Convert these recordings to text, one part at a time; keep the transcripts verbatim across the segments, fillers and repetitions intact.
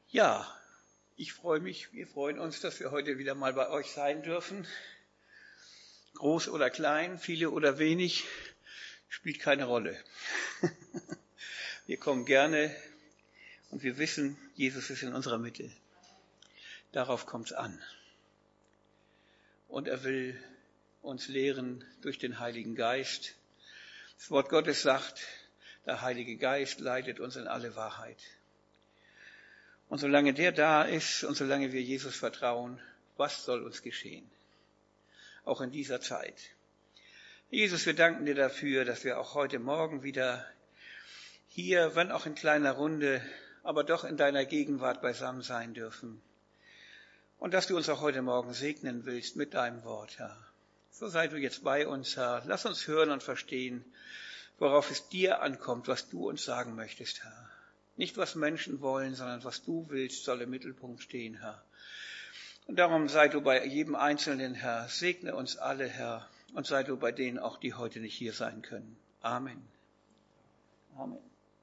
Ja, ich freue mich, wir freuen uns, dass wir heute wieder mal bei euch sein dürfen. Groß oder klein, viele oder wenig, spielt keine Rolle. Wir kommen gerne und wir wissen, Jesus ist in unserer Mitte. Darauf kommt es an. Und er will uns lehren durch den Heiligen Geist. Das Wort Gottes sagt, der Heilige Geist leitet uns in alle Wahrheit. Und solange der da ist und solange wir Jesus vertrauen, was soll uns geschehen? Auch in dieser Zeit. Jesus, wir danken dir dafür, dass wir auch heute Morgen wieder hier, wenn auch in kleiner Runde, aber doch in deiner Gegenwart beisammen sein dürfen. Und dass du uns auch heute Morgen segnen willst mit deinem Wort, Herr. So sei du jetzt bei uns, Herr. Lass uns hören und verstehen, worauf es dir ankommt, was du uns sagen möchtest, Herr. Nicht, was Menschen wollen, sondern was du willst, soll im Mittelpunkt stehen, Herr. Und darum sei du bei jedem Einzelnen, Herr. Segne uns alle, Herr. Und sei du bei denen auch, die heute nicht hier sein können. Amen. Amen.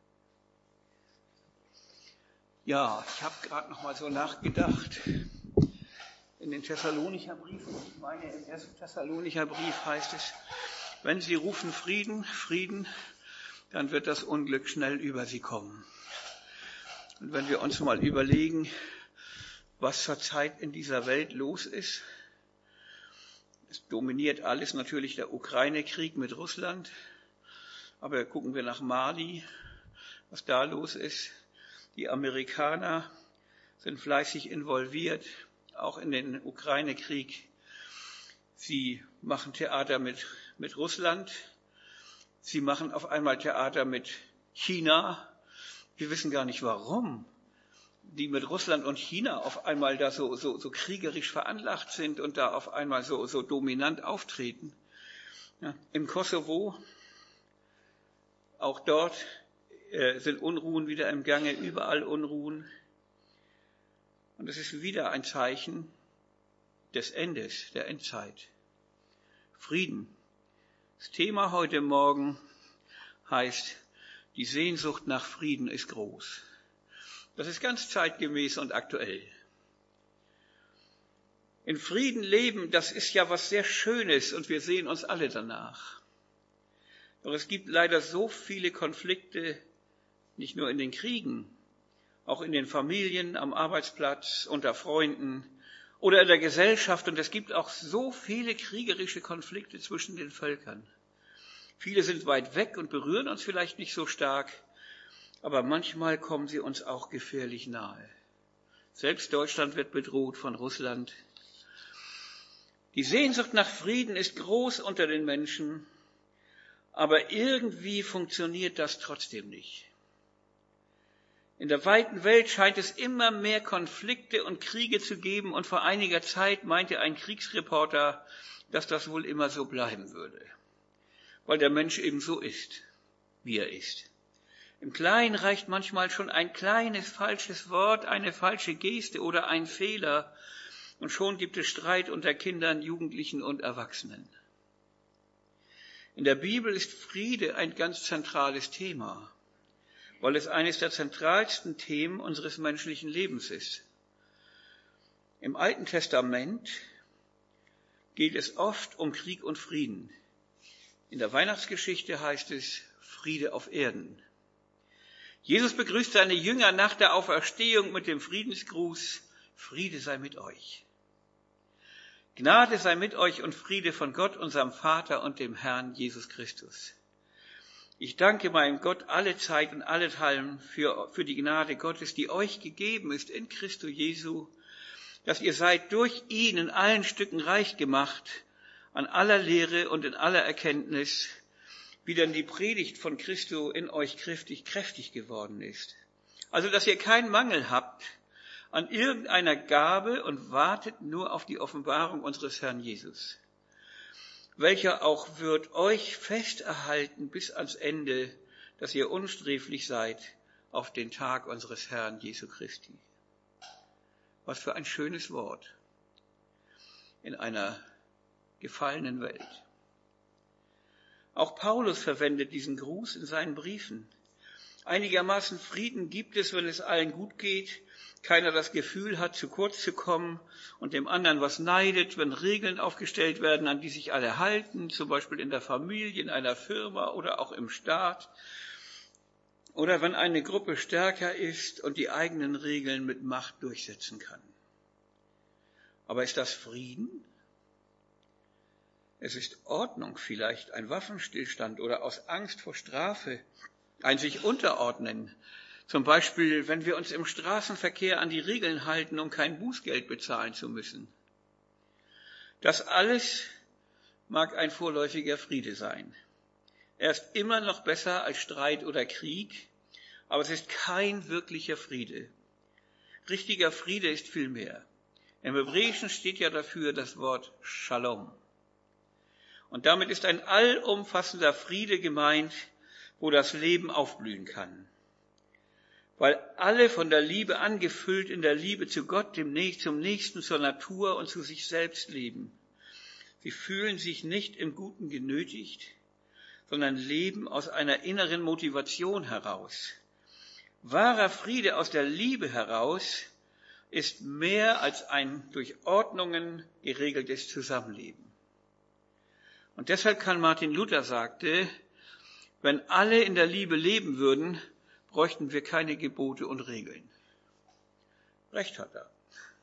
Ja, ich habe gerade noch mal so nachgedacht. In den Thessalonicher Briefen, ich meine im ersten Thessalonicher Brief heißt es, wenn sie rufen Frieden, Frieden, dann wird das Unglück schnell über sie kommen. Und wenn wir uns mal überlegen, was zurzeit in dieser Welt los ist, es dominiert alles natürlich der Ukraine-Krieg mit Russland, aber gucken wir nach Mali, was da los ist. Die Amerikaner sind fleißig involviert, auch in den Ukraine-Krieg. Sie machen Theater mit, mit Russland, sie machen auf einmal Theater mit China. Wir wissen gar nicht, warum die mit Russland und China auf einmal da so, so, so kriegerisch veranlagt sind und da auf einmal so, so dominant auftreten. Ja, im Kosovo, auch dort äh, sind Unruhen wieder im Gange, überall Unruhen. Und es ist wieder ein Zeichen des Endes, der Endzeit. Frieden. Das Thema heute Morgen heißt, die Sehnsucht nach Frieden ist groß. Das ist ganz zeitgemäß und aktuell. In Frieden leben, das ist ja was sehr Schönes und wir sehen uns alle danach. Doch es gibt leider so viele Konflikte, nicht nur in den Kriegen, auch in den Familien, am Arbeitsplatz, unter Freunden oder in der Gesellschaft. Und es gibt auch so viele kriegerische Konflikte zwischen den Völkern. Viele sind weit weg und berühren uns vielleicht nicht so stark, aber manchmal kommen sie uns auch gefährlich nahe. Selbst Deutschland wird bedroht von Russland. Die Sehnsucht nach Frieden ist groß unter den Menschen, aber irgendwie funktioniert das trotzdem nicht. In der weiten Welt scheint es immer mehr Konflikte und Kriege zu geben und vor einiger Zeit meinte ein Kriegsreporter, dass das wohl immer so bleiben würde, weil der Mensch eben so ist, wie er ist. Im Kleinen reicht manchmal schon ein kleines falsches Wort, eine falsche Geste oder ein Fehler und schon gibt es Streit unter Kindern, Jugendlichen und Erwachsenen. In der Bibel ist Friede ein ganz zentrales Thema, weil es eines der zentralsten Themen unseres menschlichen Lebens ist. Im Alten Testament geht es oft um Krieg und Frieden. In der Weihnachtsgeschichte heißt es Friede auf Erden. Jesus begrüßt seine Jünger nach der Auferstehung mit dem Friedensgruß, Friede sei mit euch. Gnade sei mit euch und Friede von Gott, unserem Vater und dem Herrn Jesus Christus. Ich danke meinem Gott alle Zeit und allenthalben für, für die Gnade Gottes, die euch gegeben ist in Christo Jesu, dass ihr seid durch ihn in allen Stücken reich gemacht, an aller Lehre und in aller Erkenntnis, wie denn die Predigt von Christo in euch kräftig, kräftig geworden ist. Also, dass ihr keinen Mangel habt an irgendeiner Gabe und wartet nur auf die Offenbarung unseres Herrn Jesus, welcher auch wird euch fest erhalten bis ans Ende, dass ihr unsträflich seid auf den Tag unseres Herrn Jesu Christi. Was für ein schönes Wort in einer gefallenen Welt. Auch Paulus verwendet diesen Gruß in seinen Briefen. Einigermaßen Frieden gibt es, wenn es allen gut geht, keiner das Gefühl hat, zu kurz zu kommen und dem anderen was neidet, wenn Regeln aufgestellt werden, an die sich alle halten, zum Beispiel in der Familie, in einer Firma oder auch im Staat. Oder wenn eine Gruppe stärker ist und die eigenen Regeln mit Macht durchsetzen kann. Aber ist das Frieden? Es ist Ordnung vielleicht, ein Waffenstillstand oder aus Angst vor Strafe, ein sich unterordnen. Zum Beispiel, wenn wir uns im Straßenverkehr an die Regeln halten, um kein Bußgeld bezahlen zu müssen. Das alles mag ein vorläufiger Friede sein. Er ist immer noch besser als Streit oder Krieg, aber es ist kein wirklicher Friede. Richtiger Friede ist viel mehr. Im Hebräischen steht ja dafür das Wort Shalom. Und damit ist ein allumfassender Friede gemeint, wo das Leben aufblühen kann. Weil alle von der Liebe angefüllt in der Liebe zu Gott, dem Nächsten, zum Nächsten, zur Natur und zu sich selbst leben. Sie fühlen sich nicht im Guten genötigt, sondern leben aus einer inneren Motivation heraus. Wahrer Friede aus der Liebe heraus ist mehr als ein durch Ordnungen geregeltes Zusammenleben. Und deshalb kann Martin Luther sagte, wenn alle in der Liebe leben würden, bräuchten wir keine Gebote und Regeln. Recht hat er.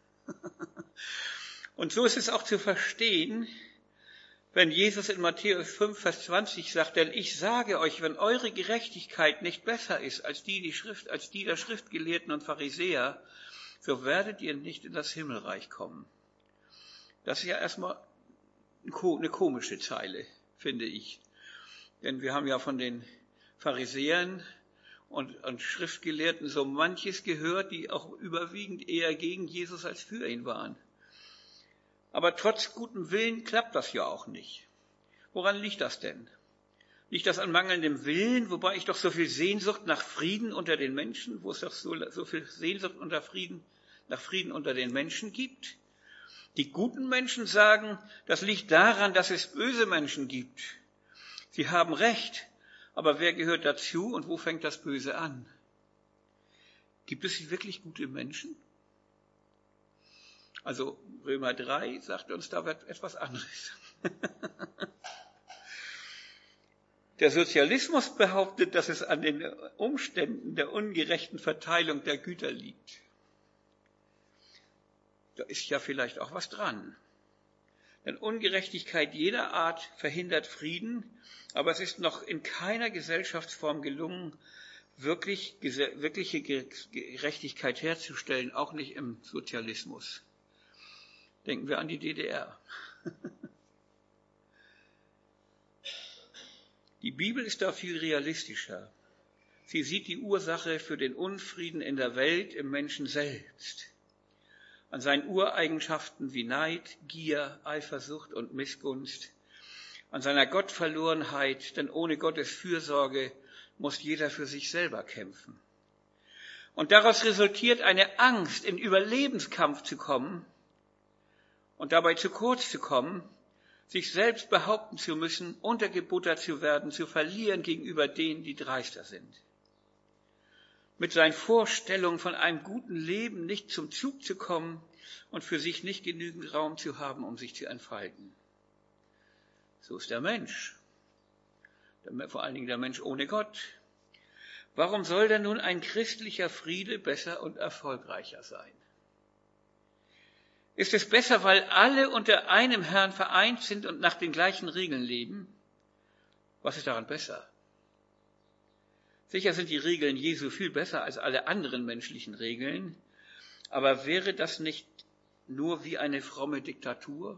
Und so ist es auch zu verstehen, wenn Jesus in Matthäus fünf, Vers zwanzig sagt, denn ich sage euch, wenn eure Gerechtigkeit nicht besser ist als die, die Schrift, als die der Schriftgelehrten und Pharisäer, so werdet ihr nicht in das Himmelreich kommen. Das ist ja erstmal eine komische Zeile, finde ich. Denn wir haben ja von den Pharisäern und, und Schriftgelehrten so manches gehört, die auch überwiegend eher gegen Jesus als für ihn waren. Aber trotz gutem Willen klappt das ja auch nicht. Woran liegt das denn? Liegt das an mangelndem Willen, wobei ich doch so viel Sehnsucht nach Frieden unter den Menschen, wo es doch so, so viel Sehnsucht unter Frieden, nach Frieden unter den Menschen gibt? Die guten Menschen sagen, das liegt daran, dass es böse Menschen gibt. Sie haben recht, aber wer gehört dazu und wo fängt das Böse an? Gibt es wirklich gute Menschen? Also Römer drei sagt uns da etwas anderes. Der Sozialismus behauptet, dass es an den Umständen der ungerechten Verteilung der Güter liegt. Da ist ja vielleicht auch was dran. Denn Ungerechtigkeit jeder Art verhindert Frieden, aber es ist noch in keiner Gesellschaftsform gelungen, wirklich, wirkliche Gerechtigkeit herzustellen, auch nicht im Sozialismus. Denken wir an die D D R. Die Bibel ist da viel realistischer. Sie sieht die Ursache für den Unfrieden in der Welt im Menschen selbst. An seinen Ureigenschaften wie Neid, Gier, Eifersucht und Missgunst. An seiner Gottverlorenheit, denn ohne Gottes Fürsorge muss jeder für sich selber kämpfen. Und daraus resultiert eine Angst, in Überlebenskampf zu kommen, und dabei zu kurz zu kommen, sich selbst behaupten zu müssen, untergebuttert zu werden, zu verlieren gegenüber denen, die dreister sind. Mit seinen Vorstellungen von einem guten Leben nicht zum Zug zu kommen und für sich nicht genügend Raum zu haben, um sich zu entfalten. So ist der Mensch, vor allen Dingen der Mensch ohne Gott. Warum soll denn nun ein christlicher Friede besser und erfolgreicher sein? Ist es besser, weil alle unter einem Herrn vereint sind und nach den gleichen Regeln leben? Was ist daran besser? Sicher sind die Regeln Jesu viel besser als alle anderen menschlichen Regeln, aber wäre das nicht nur wie eine fromme Diktatur?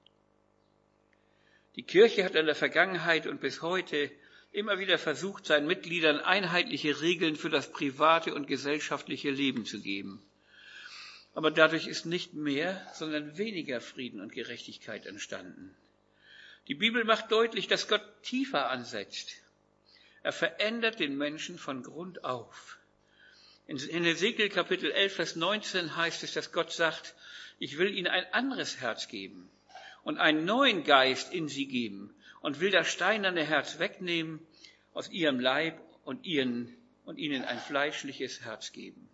Die Kirche hat in der Vergangenheit und bis heute immer wieder versucht, seinen Mitgliedern einheitliche Regeln für das private und gesellschaftliche Leben zu geben. Aber dadurch ist nicht mehr, sondern weniger Frieden und Gerechtigkeit entstanden. Die Bibel macht deutlich, dass Gott tiefer ansetzt. Er verändert den Menschen von Grund auf. In Hesekiel Kapitel elf, Vers neunzehn heißt es, dass Gott sagt, ich will ihnen ein anderes Herz geben und einen neuen Geist in sie geben und will das steinerne Herz wegnehmen aus ihrem Leib und ihren und ihnen ein fleischliches Herz geben.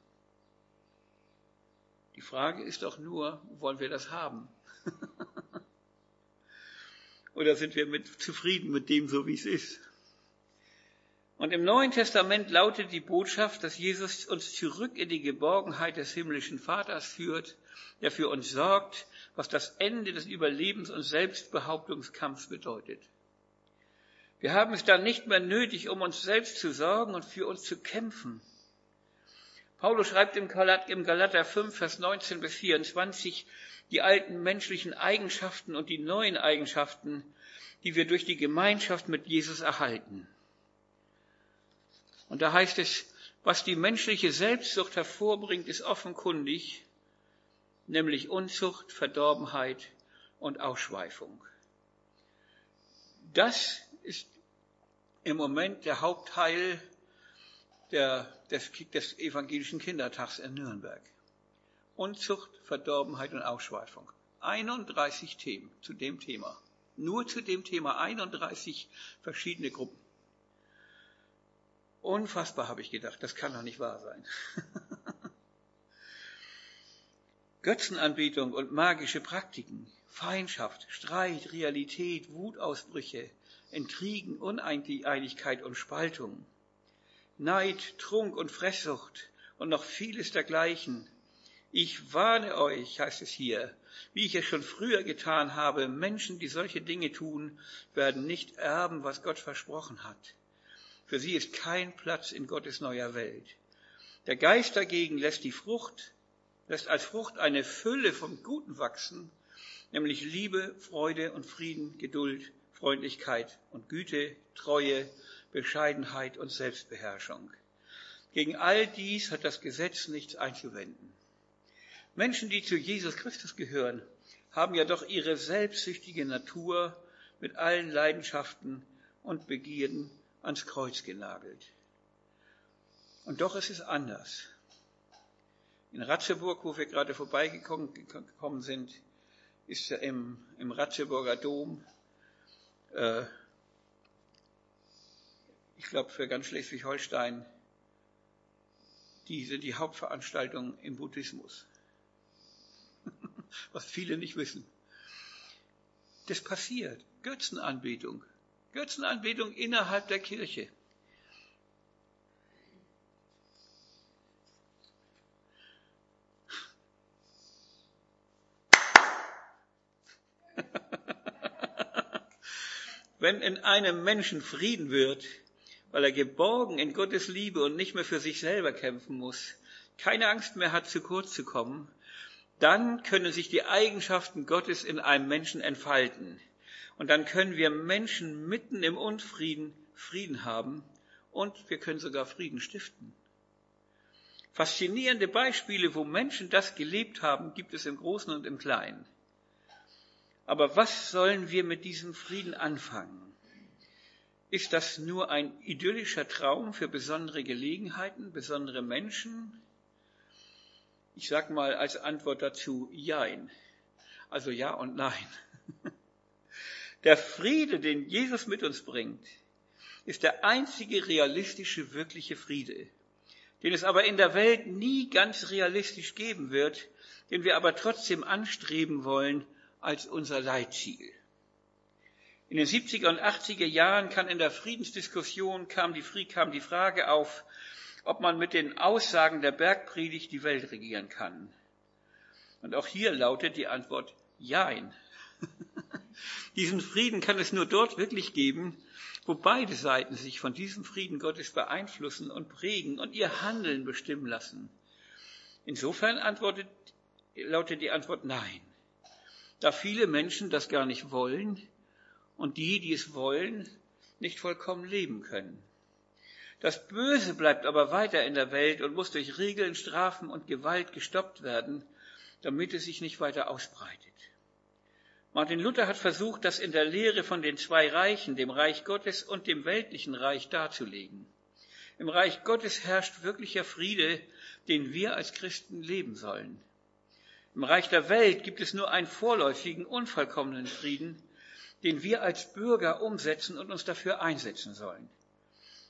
Die Frage ist doch nur, wollen wir das haben? Oder sind wir mit, zufrieden mit dem, so wie es ist? Und im Neuen Testament lautet die Botschaft, dass Jesus uns zurück in die Geborgenheit des himmlischen Vaters führt, der für uns sorgt, was das Ende des Überlebens- und Selbstbehauptungskampfs bedeutet. Wir haben es dann nicht mehr nötig, um uns selbst zu sorgen und für uns zu kämpfen. Paulus schreibt im Galater fünf, Vers neunzehn bis vierundzwanzig, die alten menschlichen Eigenschaften und die neuen Eigenschaften, die wir durch die Gemeinschaft mit Jesus erhalten. Und da heißt es, was die menschliche Selbstsucht hervorbringt, ist offenkundig, nämlich Unzucht, Verdorbenheit und Ausschweifung. Das ist im Moment der Hauptteil der, des, des evangelischen Kindertags in Nürnberg. Unzucht, Verdorbenheit und Ausschweifung. einunddreißig Themen zu dem Thema. Nur zu dem Thema einunddreißig verschiedene Gruppen. Unfassbar, habe ich gedacht, das kann doch nicht wahr sein. Götzenanbetung und magische Praktiken, Feindschaft, Streit, Realität, Wutausbrüche, Intrigen, Uneinigkeit und Spaltung, Neid, Trunk und Fresssucht und noch vieles dergleichen. Ich warne euch, heißt es hier, wie ich es schon früher getan habe, Menschen, die solche Dinge tun, werden nicht erben, was Gott versprochen hat. Für sie ist kein Platz in Gottes neuer Welt. Der Geist dagegen lässt die Frucht, lässt als Frucht eine Fülle vom Guten wachsen, nämlich Liebe, Freude und Frieden, Geduld, Freundlichkeit und Güte, Treue, Bescheidenheit und Selbstbeherrschung. Gegen all dies hat das Gesetz nichts einzuwenden. Menschen, die zu Jesus Christus gehören, haben ja doch ihre selbstsüchtige Natur mit allen Leidenschaften und Begierden ans Kreuz genagelt. Und doch ist es anders. In Ratzeburg, wo wir gerade vorbeigekommen sind, ist ja im, im Ratzeburger Dom, äh, ich glaube für ganz Schleswig-Holstein, diese die Hauptveranstaltung im Buddhismus. Was viele nicht wissen. Das passiert. Götzenanbetung. Götzenanbetung innerhalb der Kirche. Wenn in einem Menschen Frieden wird, weil er geborgen in Gottes Liebe und nicht mehr für sich selber kämpfen muss, keine Angst mehr hat, zu kurz zu kommen, dann können sich die Eigenschaften Gottes in einem Menschen entfalten. Und dann können wir Menschen mitten im Unfrieden Frieden haben und wir können sogar Frieden stiften. Faszinierende Beispiele, wo Menschen das gelebt haben, gibt es im Großen und im Kleinen. Aber was sollen wir mit diesem Frieden anfangen? Ist das nur ein idyllischer Traum für besondere Gelegenheiten, besondere Menschen? Ich sage mal als Antwort dazu, jein. Also ja und nein. Der Friede, den Jesus mit uns bringt, ist der einzige realistische, wirkliche Friede, den es aber in der Welt nie ganz realistisch geben wird, den wir aber trotzdem anstreben wollen als unser Leitziel. In den siebziger und achtziger Jahren kam in der Friedensdiskussion kam die, kam die Frage auf, ob man mit den Aussagen der Bergpredigt die Welt regieren kann. Und auch hier lautet die Antwort Jein. Diesen Frieden kann es nur dort wirklich geben, wo beide Seiten sich von diesem Frieden Gottes beeinflussen und prägen und ihr Handeln bestimmen lassen. Insofern antwortet, lautet die Antwort Nein. Da viele Menschen das gar nicht wollen und die, die es wollen, nicht vollkommen leben können. Das Böse bleibt aber weiter in der Welt und muss durch Regeln, Strafen und Gewalt gestoppt werden, damit es sich nicht weiter ausbreitet. Martin Luther hat versucht, das in der Lehre von den zwei Reichen, dem Reich Gottes und dem weltlichen Reich, darzulegen. Im Reich Gottes herrscht wirklicher Friede, den wir als Christen leben sollen. Im Reich der Welt gibt es nur einen vorläufigen, unvollkommenen Frieden, den wir als Bürger umsetzen und uns dafür einsetzen sollen.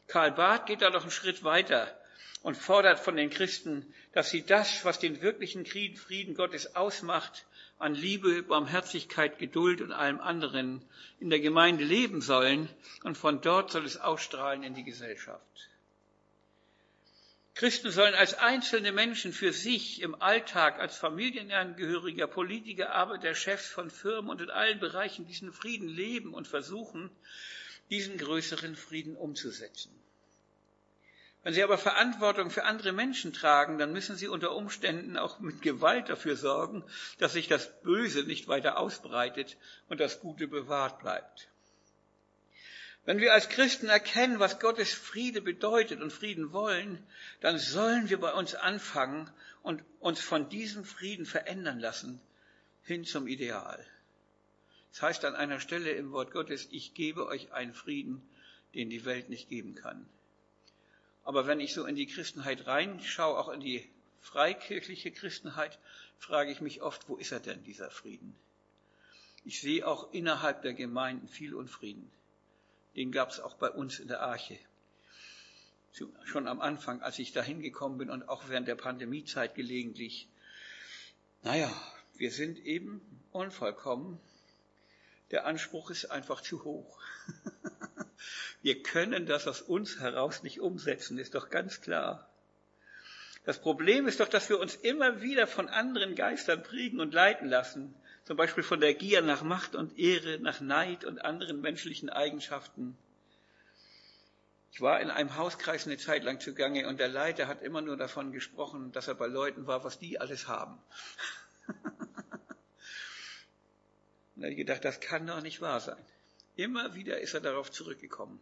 Karl Barth geht da noch einen Schritt weiter und fordert von den Christen, dass sie das, was den wirklichen Frieden Gottes ausmacht, an Liebe, Barmherzigkeit, Geduld und allem anderen in der Gemeinde leben sollen, und von dort soll es ausstrahlen in die Gesellschaft. Christen sollen als einzelne Menschen für sich im Alltag, als Familienangehöriger, Politiker, Arbeiter, Chefs von Firmen und in allen Bereichen diesen Frieden leben und versuchen, diesen größeren Frieden umzusetzen. Wenn sie aber Verantwortung für andere Menschen tragen, dann müssen sie unter Umständen auch mit Gewalt dafür sorgen, dass sich das Böse nicht weiter ausbreitet und das Gute bewahrt bleibt. Wenn wir als Christen erkennen, was Gottes Friede bedeutet und Frieden wollen, dann sollen wir bei uns anfangen und uns von diesem Frieden verändern lassen, hin zum Ideal. Das heißt an einer Stelle im Wort Gottes, ich gebe euch einen Frieden, den die Welt nicht geben kann. Aber wenn ich so in die Christenheit reinschaue, auch in die freikirchliche Christenheit, frage ich mich oft, wo ist er denn, dieser Frieden? Ich sehe auch innerhalb der Gemeinden viel Unfrieden. Den gab es auch bei uns in der Arche. Schon am Anfang, als ich da hingekommen bin und auch während der Pandemiezeit gelegentlich. Naja, wir sind eben unvollkommen. Der Anspruch ist einfach zu hoch. Wir können das aus uns heraus nicht umsetzen, ist doch ganz klar. Das Problem ist doch, dass wir uns immer wieder von anderen Geistern prägen und leiten lassen. Zum Beispiel von der Gier nach Macht und Ehre, nach Neid und anderen menschlichen Eigenschaften. Ich war in einem Hauskreis eine Zeit lang zugange und der Leiter hat immer nur davon gesprochen, dass er bei Leuten war, was die alles haben. Und da habe ich gedacht, das kann doch nicht wahr sein. Immer wieder ist er darauf zurückgekommen.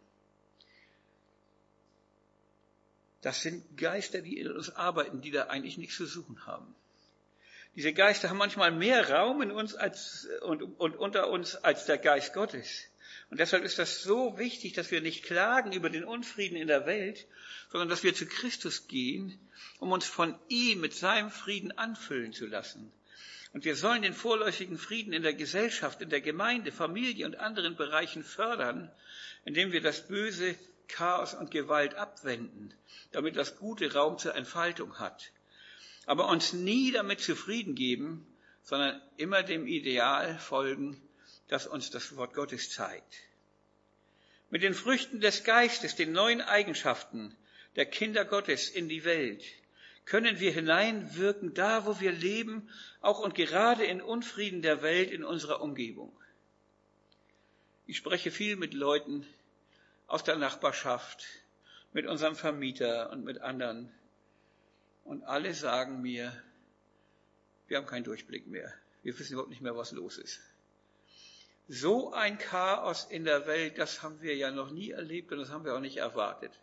Das sind Geister, die in uns arbeiten, die da eigentlich nichts zu suchen haben. Diese Geister haben manchmal mehr Raum in uns als, und, und unter uns als der Geist Gottes. Und deshalb ist das so wichtig, dass wir nicht klagen über den Unfrieden in der Welt, sondern dass wir zu Christus gehen, um uns von ihm mit seinem Frieden anfüllen zu lassen. Und wir sollen den vorläufigen Frieden in der Gesellschaft, in der Gemeinde, Familie und anderen Bereichen fördern, indem wir das Böse, Chaos und Gewalt abwenden, damit das Gute Raum zur Entfaltung hat. Aber uns nie damit zufrieden geben, sondern immer dem Ideal folgen, das uns das Wort Gottes zeigt. Mit den Früchten des Geistes, den neuen Eigenschaften der Kinder Gottes in die Welt, können wir hineinwirken, da wo wir leben, auch und gerade in Unfrieden der Welt in unserer Umgebung. Ich spreche viel mit Leuten aus der Nachbarschaft, mit unserem Vermieter und mit anderen. Und alle sagen mir, wir haben keinen Durchblick mehr. Wir wissen überhaupt nicht mehr, was los ist. So ein Chaos in der Welt, das haben wir ja noch nie erlebt und das haben wir auch nicht erwartet.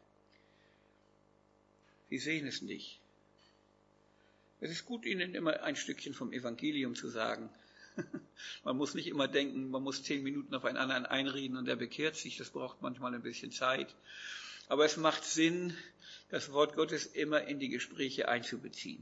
Sie sehen es nicht. Es ist gut, Ihnen immer ein Stückchen vom Evangelium zu sagen. Man muss nicht immer denken, man muss zehn Minuten auf einen anderen einreden und er bekehrt sich. Das braucht manchmal ein bisschen Zeit. Aber es macht Sinn, das Wort Gottes immer in die Gespräche einzubeziehen.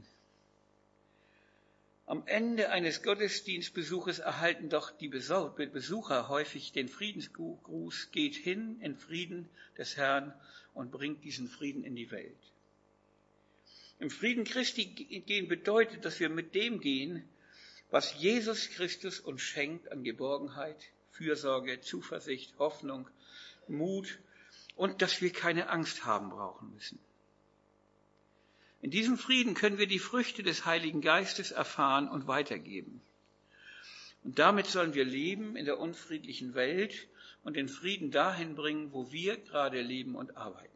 Am Ende eines Gottesdienstbesuches erhalten doch die Besucher häufig den Friedensgruß, geht hin in Frieden des Herrn und bringt diesen Frieden in die Welt. Im Frieden Christi gehen bedeutet, dass wir mit dem gehen, was Jesus Christus uns schenkt an Geborgenheit, Fürsorge, Zuversicht, Hoffnung, Mut und dass wir keine Angst haben brauchen müssen. In diesem Frieden können wir die Früchte des Heiligen Geistes erfahren und weitergeben. Und damit sollen wir leben in der unfriedlichen Welt und den Frieden dahin bringen, wo wir gerade leben und arbeiten.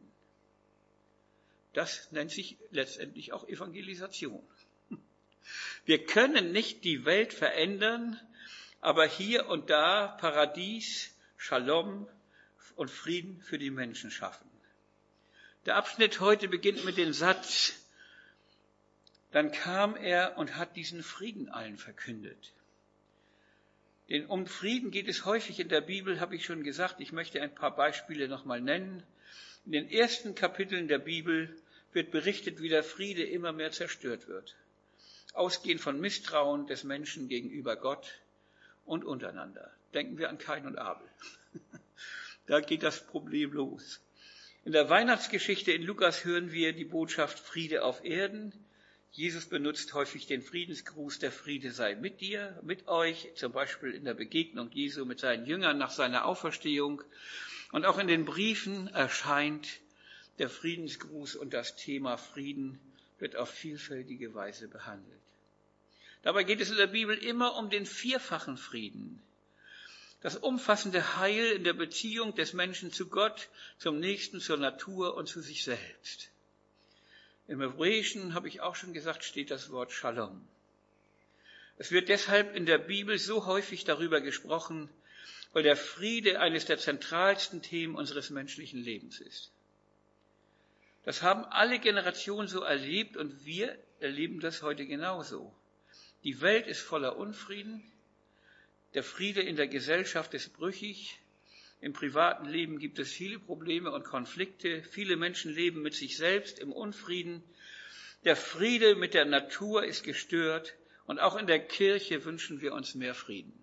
Das nennt sich letztendlich auch Evangelisation. Wir können nicht die Welt verändern, aber hier und da Paradies, Shalom und Frieden für die Menschen schaffen. Der Abschnitt heute beginnt mit dem Satz, dann kam er und hat diesen Frieden allen verkündet. Denn um Frieden geht es häufig in der Bibel, habe ich schon gesagt. Ich möchte ein paar Beispiele nochmal nennen. In den ersten Kapiteln der Bibel wird berichtet, wie der Friede immer mehr zerstört wird. Ausgehend von Misstrauen des Menschen gegenüber Gott und untereinander. Denken wir an Kain und Abel. Da geht das Problem los. In der Weihnachtsgeschichte in Lukas hören wir die Botschaft Friede auf Erden. Jesus benutzt häufig den Friedensgruß, der Friede sei mit dir, mit euch, zum Beispiel in der Begegnung Jesu mit seinen Jüngern nach seiner Auferstehung. Und auch in den Briefen erscheint der Friedensgruß und das Thema Frieden wird auf vielfältige Weise behandelt. Dabei geht es in der Bibel immer um den vierfachen Frieden. Das umfassende Heil in der Beziehung des Menschen zu Gott, zum Nächsten, zur Natur und zu sich selbst. Im Hebräischen, habe ich auch schon gesagt, steht das Wort Shalom. Es wird deshalb in der Bibel so häufig darüber gesprochen, weil der Friede eines der zentralsten Themen unseres menschlichen Lebens ist. Das haben alle Generationen so erlebt und wir erleben das heute genauso. Die Welt ist voller Unfrieden, der Friede in der Gesellschaft ist brüchig, im privaten Leben gibt es viele Probleme und Konflikte, viele Menschen leben mit sich selbst im Unfrieden, der Friede mit der Natur ist gestört und auch in der Kirche wünschen wir uns mehr Frieden.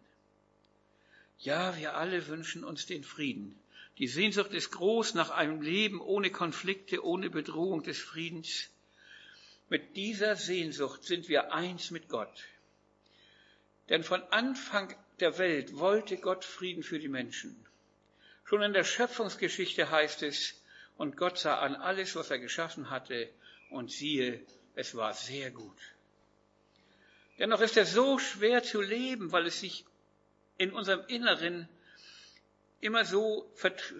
Ja, wir alle wünschen uns den Frieden. Die Sehnsucht ist groß nach einem Leben ohne Konflikte, ohne Bedrohung des Friedens. Mit dieser Sehnsucht sind wir eins mit Gott. Denn von Anfang der Welt wollte Gott Frieden für die Menschen. Schon in der Schöpfungsgeschichte heißt es, und Gott sah an alles, was er geschaffen hatte, und siehe, es war sehr gut. Dennoch ist es so schwer zu leben, weil es sich in unserem Inneren immer so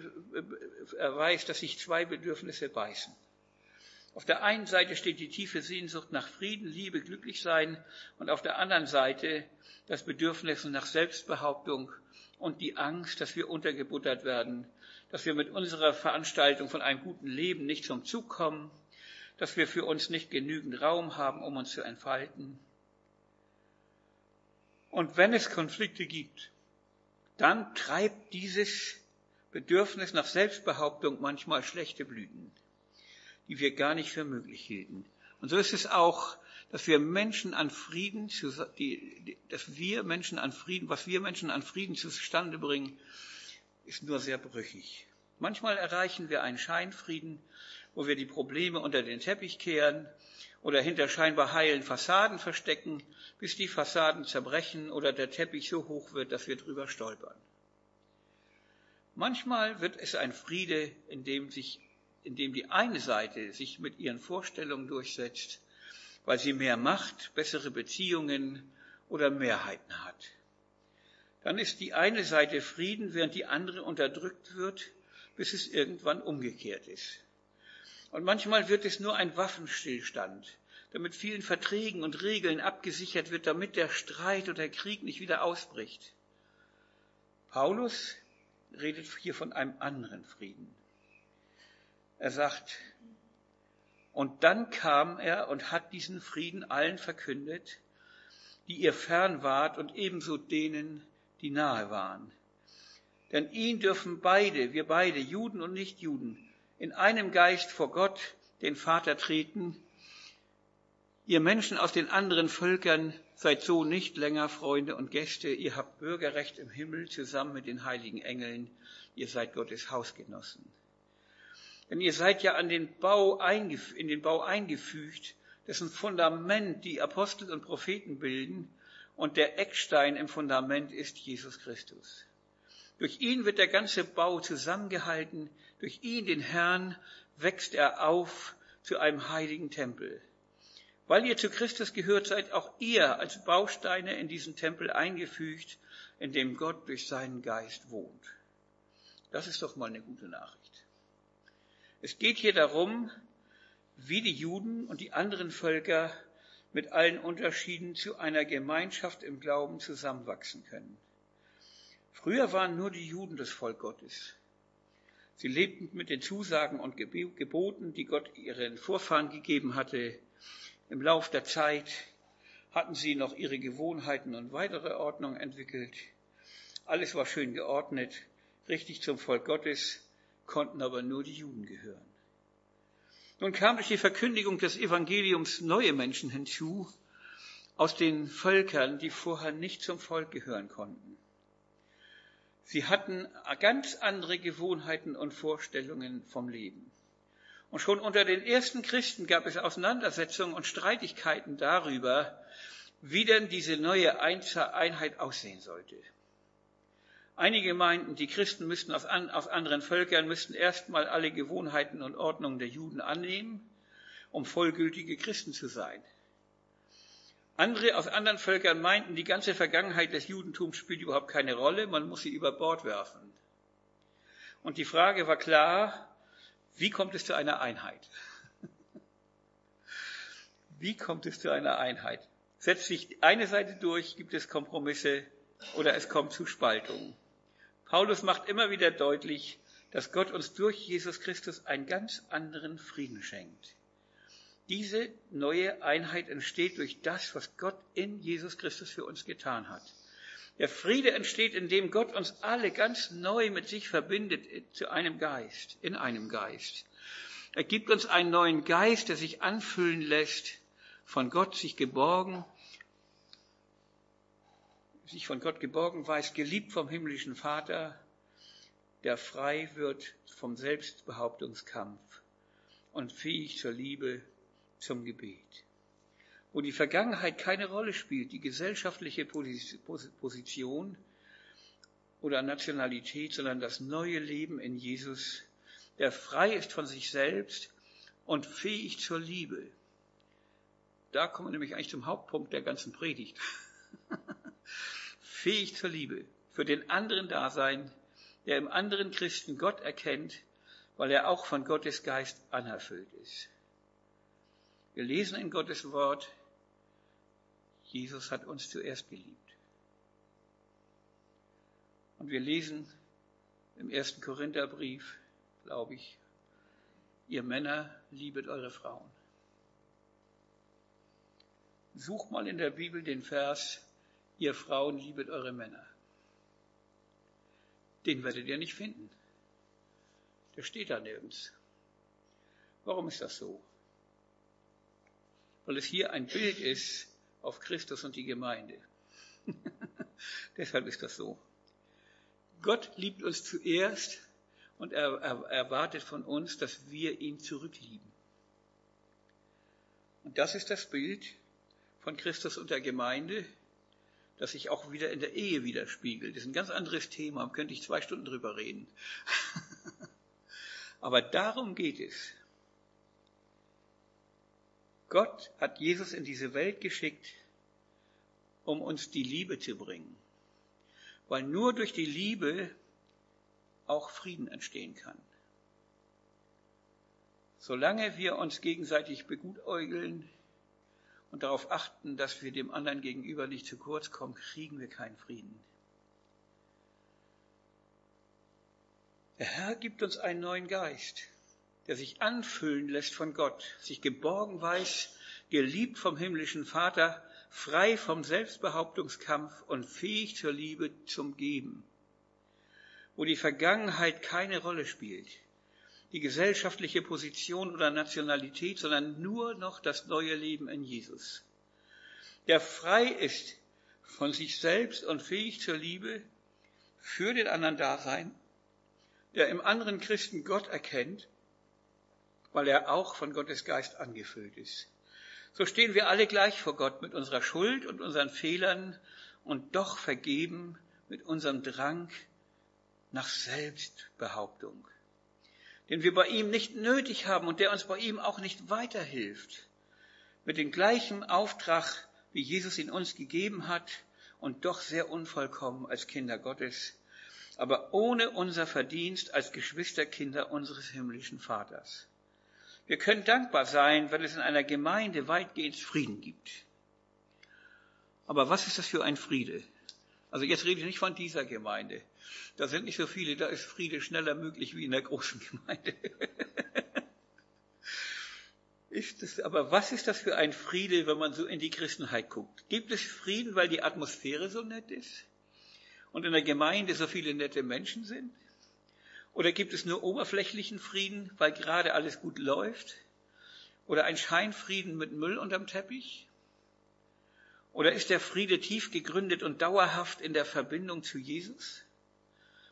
erweist, dass sich zwei Bedürfnisse beißen. Auf der einen Seite steht die tiefe Sehnsucht nach Frieden, Liebe, Glücklichsein und auf der anderen Seite das Bedürfnis nach Selbstbehauptung und die Angst, dass wir untergebuttert werden, dass wir mit unserer Veranstaltung von einem guten Leben nicht zum Zug kommen, dass wir für uns nicht genügend Raum haben, um uns zu entfalten. Und wenn es Konflikte gibt, dann treibt dieses Bedürfnis nach Selbstbehauptung manchmal schlechte Blüten, die wir gar nicht für möglich hielten. Und so ist es auch, dass wir Menschen an Frieden, die, dass wir Menschen an Frieden, was wir Menschen an Frieden zustande bringen, ist nur sehr brüchig. Manchmal erreichen wir einen Scheinfrieden, wo wir die Probleme unter den Teppich kehren oder hinter scheinbar heilen Fassaden verstecken, bis die Fassaden zerbrechen oder der Teppich so hoch wird, dass wir drüber stolpern. Manchmal wird es ein Friede, in dem sich in dem die eine Seite sich mit ihren Vorstellungen durchsetzt, weil sie mehr Macht, bessere Beziehungen oder Mehrheiten hat. Dann ist die eine Seite Frieden, während die andere unterdrückt wird, bis es irgendwann umgekehrt ist. Und manchmal wird es nur ein Waffenstillstand, der mit vielen Verträgen und Regeln abgesichert wird, damit der Streit oder der Krieg nicht wieder ausbricht. Paulus redet hier von einem anderen Frieden. Er sagt, und dann kam er und hat diesen Frieden allen verkündet, die ihr fern wart und ebenso denen, die nahe waren. Denn ihn dürfen beide, wir beide, Juden und Nichtjuden, in einem Geist vor Gott, den Vater, treten. Ihr Menschen aus den anderen Völkern seid so nicht länger Freunde und Gäste, ihr habt Bürgerrecht im Himmel zusammen mit den heiligen Engeln, ihr seid Gottes Hausgenossen. Denn ihr seid ja an den Bau eingef- in den Bau eingefügt, dessen Fundament die Apostel und Propheten bilden, und der Eckstein im Fundament ist Jesus Christus. Durch ihn wird der ganze Bau zusammengehalten, durch ihn, den Herrn, wächst er auf zu einem heiligen Tempel. Weil ihr zu Christus gehört, seid auch ihr als Bausteine in diesen Tempel eingefügt, in dem Gott durch seinen Geist wohnt. Das ist doch mal eine gute Nachricht. Es geht hier darum, wie die Juden und die anderen Völker mit allen Unterschieden zu einer Gemeinschaft im Glauben zusammenwachsen können. Früher waren nur die Juden das Volk Gottes. Sie lebten mit den Zusagen und Geboten, die Gott ihren Vorfahren gegeben hatte. Im Lauf der Zeit hatten sie noch ihre Gewohnheiten und weitere Ordnung entwickelt. Alles war schön geordnet, richtig zum Volk Gottes, konnten aber nur die Juden gehören. Nun kamen durch die Verkündigung des Evangeliums neue Menschen hinzu, aus den Völkern, die vorher nicht zum Volk gehören konnten. Sie hatten ganz andere Gewohnheiten und Vorstellungen vom Leben. Und schon unter den ersten Christen gab es Auseinandersetzungen und Streitigkeiten darüber, wie denn diese neue Einheit aussehen sollte. Einige meinten, die Christen müssten aus, an, aus anderen Völkern, müssten erstmal alle Gewohnheiten und Ordnungen der Juden annehmen, um vollgültige Christen zu sein. Andere aus anderen Völkern meinten, die ganze Vergangenheit des Judentums spielt überhaupt keine Rolle, man muss sie über Bord werfen. Und die Frage war klar, wie kommt es zu einer Einheit? Wie kommt es zu einer Einheit? Setzt sich eine Seite durch, gibt es Kompromisse oder es kommt zu Spaltungen. Paulus macht immer wieder deutlich, dass Gott uns durch Jesus Christus einen ganz anderen Frieden schenkt. Diese neue Einheit entsteht durch das, was Gott in Jesus Christus für uns getan hat. Der Friede entsteht, indem Gott uns alle ganz neu mit sich verbindet zu einem Geist, in einem Geist. Er gibt uns einen neuen Geist, der sich anfüllen lässt, von Gott sich geborgen, sich von Gott geborgen weiß, geliebt vom himmlischen Vater, der frei wird vom Selbstbehauptungskampf und fähig zur Liebe, zum Gebet. Wo die Vergangenheit keine Rolle spielt, die gesellschaftliche Position oder Nationalität, sondern das neue Leben in Jesus, der frei ist von sich selbst und fähig zur Liebe. Da kommen wir nämlich eigentlich zum Hauptpunkt der ganzen Predigt. Fähig zur Liebe, für den anderen da sein, der im anderen Christen Gott erkennt, weil er auch von Gottes Geist anerfüllt ist. Wir lesen in Gottes Wort, Jesus hat uns zuerst geliebt. Und wir lesen im ersten Korintherbrief, glaube ich, ihr Männer, liebet eure Frauen. Sucht mal in der Bibel den Vers, ihr Frauen, liebet eure Männer. Den werdet ihr nicht finden. Der steht da nirgends. Warum ist das so? Weil es hier ein Bild ist auf Christus und die Gemeinde. Deshalb ist das so. Gott liebt uns zuerst und er, er erwartet von uns, dass wir ihn zurücklieben. Und das ist das Bild von Christus und der Gemeinde, das sich auch wieder in der Ehe widerspiegelt. Das ist ein ganz anderes Thema, da könnte ich zwei Stunden drüber reden. Aber darum geht es. Gott hat Jesus in diese Welt geschickt, um uns die Liebe zu bringen. Weil nur durch die Liebe auch Frieden entstehen kann. Solange wir uns gegenseitig begutäugeln und darauf achten, dass wir dem anderen gegenüber nicht zu kurz kommen, kriegen wir keinen Frieden. Der Herr gibt uns einen neuen Geist, der sich anfüllen lässt von Gott, sich geborgen weiß, geliebt vom himmlischen Vater, frei vom Selbstbehauptungskampf und fähig zur Liebe zum Geben. Wo die Vergangenheit keine Rolle spielt, die gesellschaftliche Position oder Nationalität, sondern nur noch das neue Leben in Jesus. Der frei ist von sich selbst und fähig zur Liebe, für den anderen da sein, der im anderen Christen Gott erkennt, weil er auch von Gottes Geist angefüllt ist. So stehen wir alle gleich vor Gott mit unserer Schuld und unseren Fehlern und doch vergeben mit unserem Drang nach Selbstbehauptung, den wir bei ihm nicht nötig haben und der uns bei ihm auch nicht weiterhilft, mit dem gleichen Auftrag, wie Jesus ihn uns gegeben hat und doch sehr unvollkommen als Kinder Gottes, aber ohne unser Verdienst als Geschwisterkinder unseres himmlischen Vaters. Wir können dankbar sein, wenn es in einer Gemeinde weitgehend Frieden gibt. Aber was ist das für ein Friede? Also jetzt rede ich nicht von dieser Gemeinde. Da sind nicht so viele, da ist Friede schneller möglich wie in der großen Gemeinde. Ist es, aber was ist das für ein Friede, wenn man so in die Christenheit guckt? Gibt es Frieden, weil die Atmosphäre so nett ist und in der Gemeinde so viele nette Menschen sind? Oder gibt es nur oberflächlichen Frieden, weil gerade alles gut läuft? Oder ein Scheinfrieden mit Müll unterm Teppich? Oder ist der Friede tief gegründet und dauerhaft in der Verbindung zu Jesus?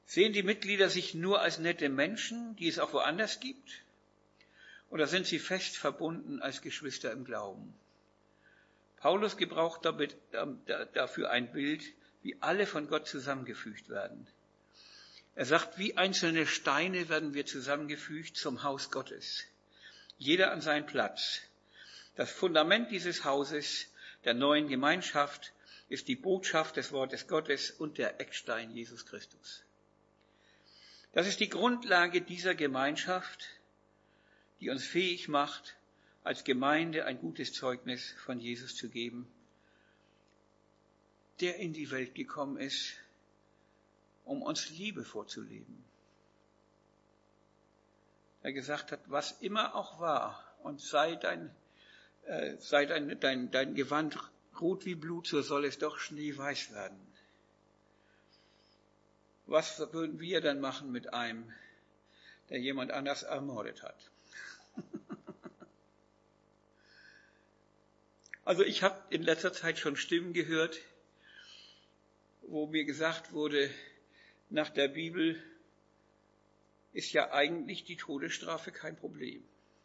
Sehen die Mitglieder sich nur als nette Menschen, die es auch woanders gibt? Oder sind sie fest verbunden als Geschwister im Glauben? Paulus gebraucht damit, dafür ein Bild, wie alle von Gott zusammengefügt werden. Er sagt, wie einzelne Steine werden wir zusammengefügt zum Haus Gottes. Jeder an seinen Platz. Das Fundament dieses Hauses, der neuen Gemeinschaft, ist die Botschaft des Wortes Gottes und der Eckstein Jesus Christus. Das ist die Grundlage dieser Gemeinschaft, die uns fähig macht, als Gemeinde ein gutes Zeugnis von Jesus zu geben, der in die Welt gekommen ist, um uns Liebe vorzuleben. Er gesagt hat, was immer auch war, und sei dein, äh, sei dein, dein, dein Gewand rot wie Blut, so soll es doch schneeweiß werden. Was würden wir dann machen mit einem, der jemand anders ermordet hat? Also ich habe in letzter Zeit schon Stimmen gehört, wo mir gesagt wurde, nach der Bibel ist ja eigentlich die Todesstrafe kein Problem.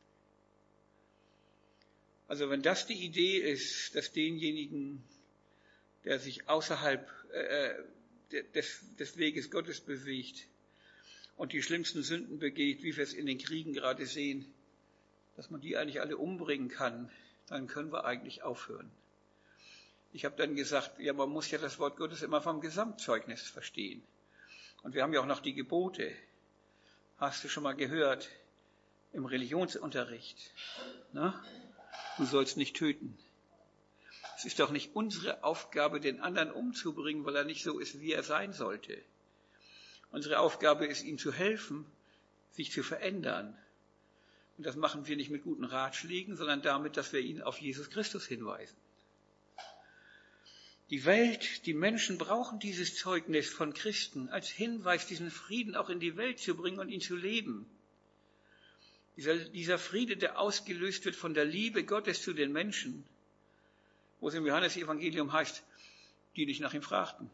Also wenn das die Idee ist, dass denjenigen, der sich außerhalb äh, des, des Weges Gottes bewegt und die schlimmsten Sünden begeht, wie wir es in den Kriegen gerade sehen, dass man die eigentlich alle umbringen kann, dann können wir eigentlich aufhören. Ich habe dann gesagt, ja, man muss ja das Wort Gottes immer vom Gesamtzeugnis verstehen. Und wir haben ja auch noch die Gebote. Hast du schon mal gehört im Religionsunterricht? Na? Du sollst nicht töten. Es ist doch nicht unsere Aufgabe, den anderen umzubringen, weil er nicht so ist, wie er sein sollte. Unsere Aufgabe ist, ihm zu helfen, sich zu verändern. Und das machen wir nicht mit guten Ratschlägen, sondern damit, dass wir ihn auf Jesus Christus hinweisen. Die Welt, die Menschen brauchen dieses Zeugnis von Christen als Hinweis, diesen Frieden auch in die Welt zu bringen und ihn zu leben. Dieser, dieser Friede, der ausgelöst wird von der Liebe Gottes zu den Menschen, wo es im Johannesevangelium heißt, die nicht nach ihm fragten.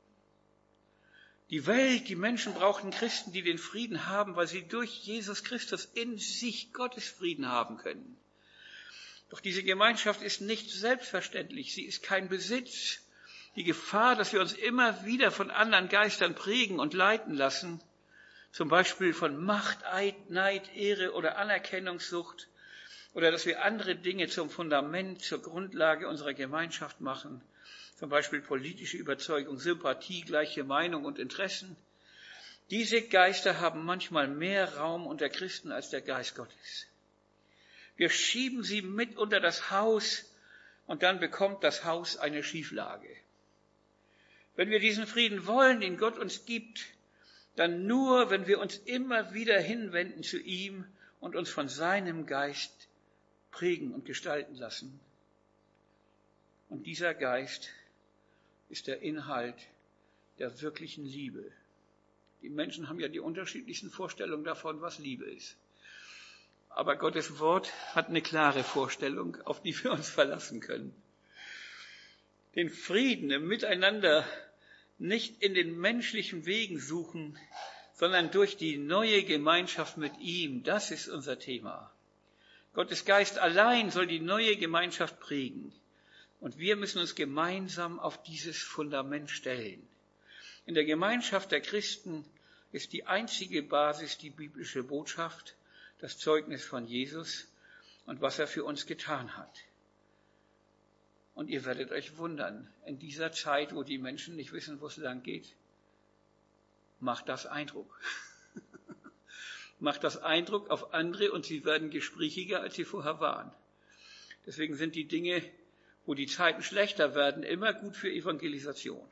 Die Welt, die Menschen brauchen Christen, die den Frieden haben, weil sie durch Jesus Christus in sich Gottes Frieden haben können. Doch diese Gemeinschaft ist nicht selbstverständlich, sie ist kein Besitz. Die Gefahr, dass wir uns immer wieder von anderen Geistern prägen und leiten lassen, zum Beispiel von Macht, Eid, Neid, Ehre oder Anerkennungssucht, oder dass wir andere Dinge zum Fundament, zur Grundlage unserer Gemeinschaft machen, zum Beispiel politische Überzeugung, Sympathie, gleiche Meinung und Interessen. Diese Geister haben manchmal mehr Raum unter Christen als der Geist Gottes. Wir schieben sie mit unter das Haus und dann bekommt das Haus eine Schieflage. Wenn wir diesen Frieden wollen, den Gott uns gibt, dann nur, wenn wir uns immer wieder hinwenden zu ihm und uns von seinem Geist prägen und gestalten lassen. Und dieser Geist ist der Inhalt der wirklichen Liebe. Die Menschen haben ja die unterschiedlichsten Vorstellungen davon, was Liebe ist. Aber Gottes Wort hat eine klare Vorstellung, auf die wir uns verlassen können. Den Frieden im Miteinander nicht in den menschlichen Wegen suchen, sondern durch die neue Gemeinschaft mit ihm, das ist unser Thema. Gottes Geist allein soll die neue Gemeinschaft prägen. Und wir müssen uns gemeinsam auf dieses Fundament stellen. In der Gemeinschaft der Christen ist die einzige Basis die biblische Botschaft, das Zeugnis von Jesus und was er für uns getan hat. Und ihr werdet euch wundern, in dieser Zeit, wo die Menschen nicht wissen, wo es lang geht, macht das Eindruck. Macht das Eindruck auf andere und sie werden gesprächiger, als sie vorher waren. Deswegen sind die Dinge, wo die Zeiten schlechter werden, immer gut für Evangelisation.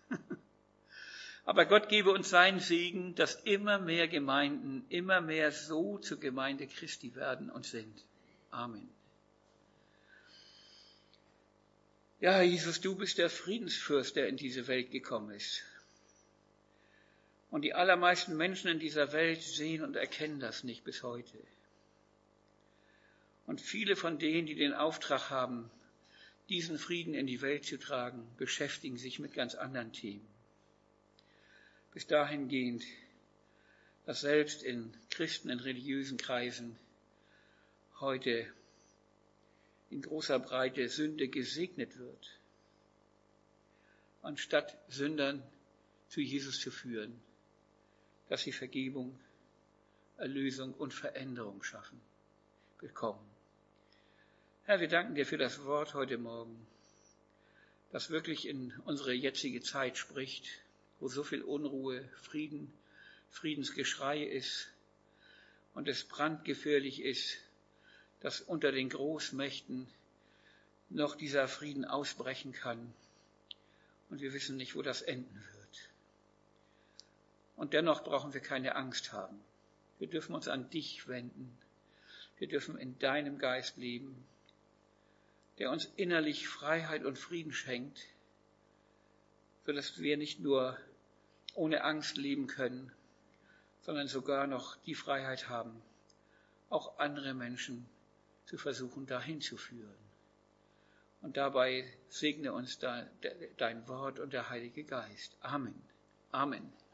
Aber Gott gebe uns seinen Segen, dass immer mehr Gemeinden, immer mehr so zur Gemeinde Christi werden und sind. Amen. Ja, Jesus, du bist der Friedensfürst, der in diese Welt gekommen ist. Und die allermeisten Menschen in dieser Welt sehen und erkennen das nicht bis heute. Und viele von denen, die den Auftrag haben, diesen Frieden in die Welt zu tragen, beschäftigen sich mit ganz anderen Themen. bis dahingehend, dass selbst in Christen, in religiösen Kreisen heute in großer Breite Sünde gesegnet wird, anstatt Sündern zu Jesus zu führen, dass sie Vergebung, Erlösung und Veränderung schaffen, bekommen. Herr, wir danken dir für das Wort heute Morgen, das wirklich in unsere jetzige Zeit spricht, wo so viel Unruhe, Frieden, Friedensgeschrei ist und es brandgefährlich ist, dass unter den Großmächten noch dieser Frieden ausbrechen kann. Und wir wissen nicht, wo das enden wird. Und dennoch brauchen wir keine Angst haben. Wir dürfen uns an dich wenden. Wir dürfen in deinem Geist leben, der uns innerlich Freiheit und Frieden schenkt, sodass wir nicht nur ohne Angst leben können, sondern sogar noch die Freiheit haben, auch andere Menschen zu versuchen, dahin zu führen. Und dabei segne uns dein Wort und der Heilige Geist. Amen. Amen.